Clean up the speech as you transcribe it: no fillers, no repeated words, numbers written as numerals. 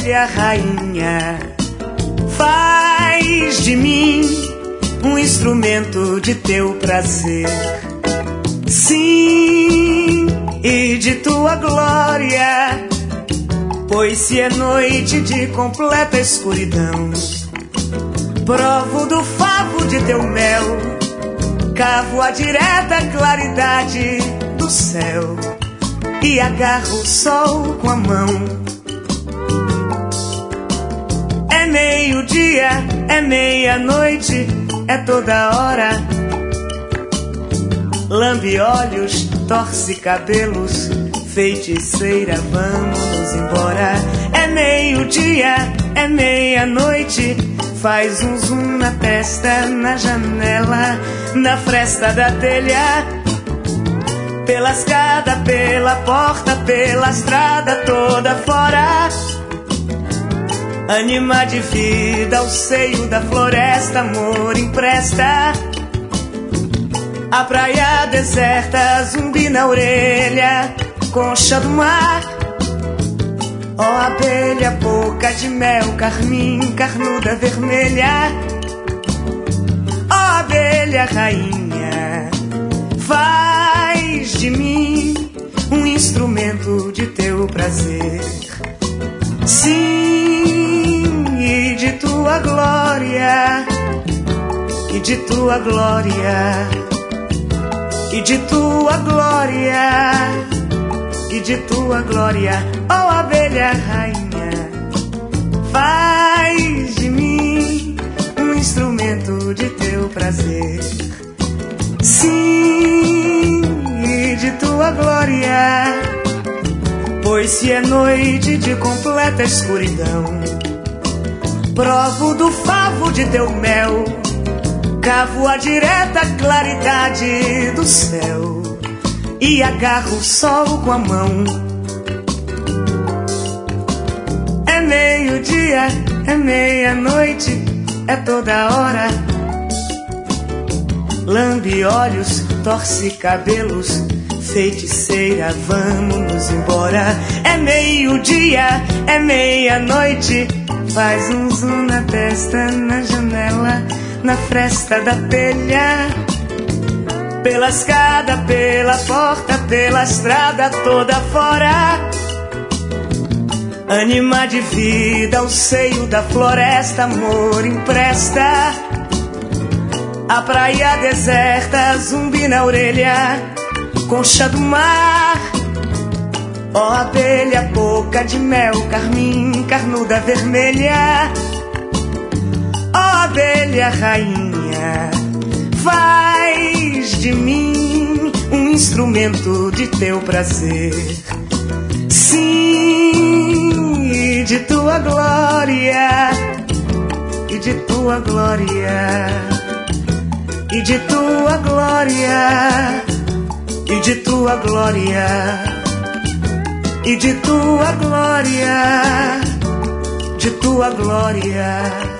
abelha rainha, faz de mim um instrumento de teu prazer. Sim, e de tua glória, pois se é noite de completa escuridão, provo do favo de teu mel, cavo a direta claridade do céu e agarro o sol com a mão. É meio-dia, é meia-noite, é toda hora. Lambe olhos, torce cabelos, feiticeira, vamos embora. É meio-dia, é meia-noite, faz um zoom na testa, na janela, na fresta da telha, pela escada, pela porta, pela estrada toda fora. Anima de vida ao seio da floresta, amor empresta. A praia deserta, zumbi na orelha, concha do mar. Ó abelha, boca de mel, carmim, carnuda vermelha. Ó abelha rainha, faz de mim um instrumento de teu prazer. Sim, e de tua glória, e de tua glória, e de tua glória, e de tua glória. Ó abelha rainha, faz de mim um instrumento de teu prazer. Sim, e de tua glória, pois se é noite de completa escuridão, provo do favo de teu mel, cavo a direta claridade do céu e agarro o sol com a mão. É meio-dia, é meia-noite, é toda hora. Lambe olhos, torce cabelos, feiticeira, vamos embora. É meio-dia, é meia-noite, faz um zoom na testa, na janela, na fresta da telha, pela escada, pela porta, pela estrada toda fora. Anima de vida ao seio da floresta, amor empresta. A praia deserta, zumbi na orelha, concha do mar. Ó abelha, boca de mel, carmim, carnuda vermelha. Ó abelha rainha, faz de mim um instrumento de teu prazer. Sim, e de tua glória, e de tua glória, e de tua glória, e de tua glória, e de tua glória, de tua glória.